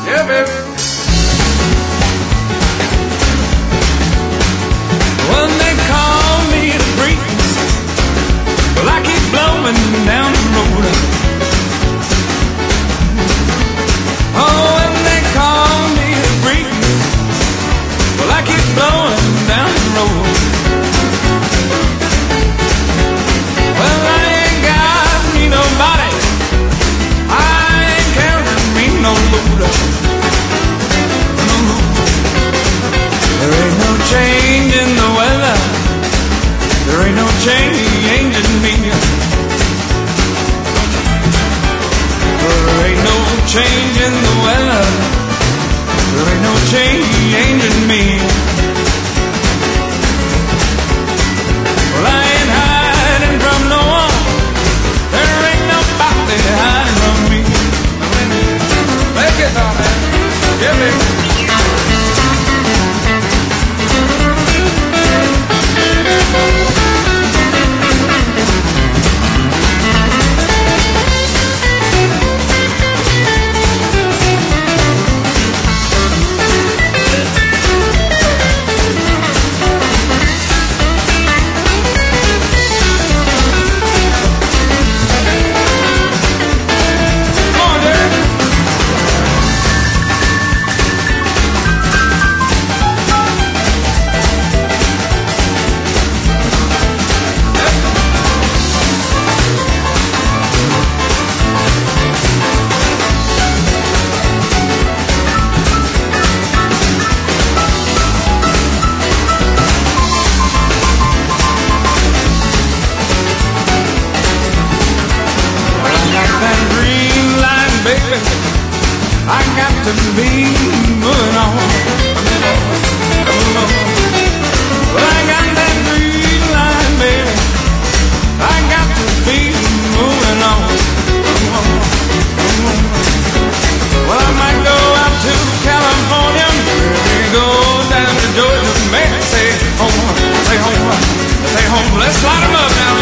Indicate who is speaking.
Speaker 1: Yeah, baby. Well, they call me the breeze. Well, I keep blowing down the road. Oh, and they call me the breeze. Well, I keep blowing down the road. Well, I ain't got me nobody. I ain't carrying me no load. There ain't no change in the weather. There ain't no change in me. There ain't no change in the weather. There ain't no change in me. Well, I ain't hiding from no one. There ain't nobody hiding from me. Make it on that. Yeah, baby. I got to be moving on. Well, I got that green line, baby. I got to be moving on. Well, I might go out to California, maybe go down to Georgia, maybe say home, say home, say home. Let's light 'em up now.